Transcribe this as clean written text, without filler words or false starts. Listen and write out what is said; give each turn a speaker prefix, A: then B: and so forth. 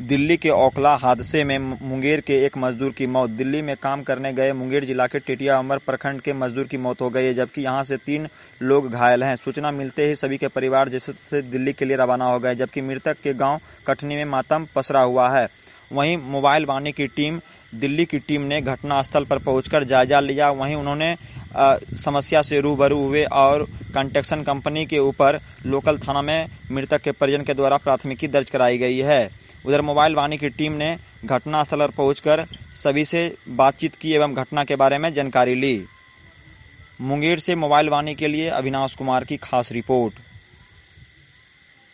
A: दिल्ली के ओखला हादसे में मुंगेर के एक मजदूर की मौत। दिल्ली में काम करने गए मुंगेर जिला के टेटिया अमर प्रखंड के मजदूर की मौत हो गई है, जबकि यहां से 3 लोग घायल हैं। सूचना मिलते ही सभी के परिवार जैसे दिल्ली के लिए रवाना हो गए, जबकि मृतक के गांव कटनी में मातम पसरा हुआ है। वहीं मोबाइल वाणी की टीम दिल्ली की टीम ने घटनास्थल पर पहुंचकर जायजा लिया। वहीं उन्होंने समस्या से रूबरू हुए और कंस्ट्रक्शन कंपनी के ऊपर लोकल थाना में मृतक के परिजन के द्वारा प्राथमिकी दर्ज कराई गई है। उधर मोबाइल वाणी की टीम ने घटनास्थल पर पहुंचकर सभी से बातचीत की एवं घटना के बारे में जानकारी ली। मुंगेर से मोबाइल वाणी के लिए अविनाश कुमार की खास रिपोर्ट।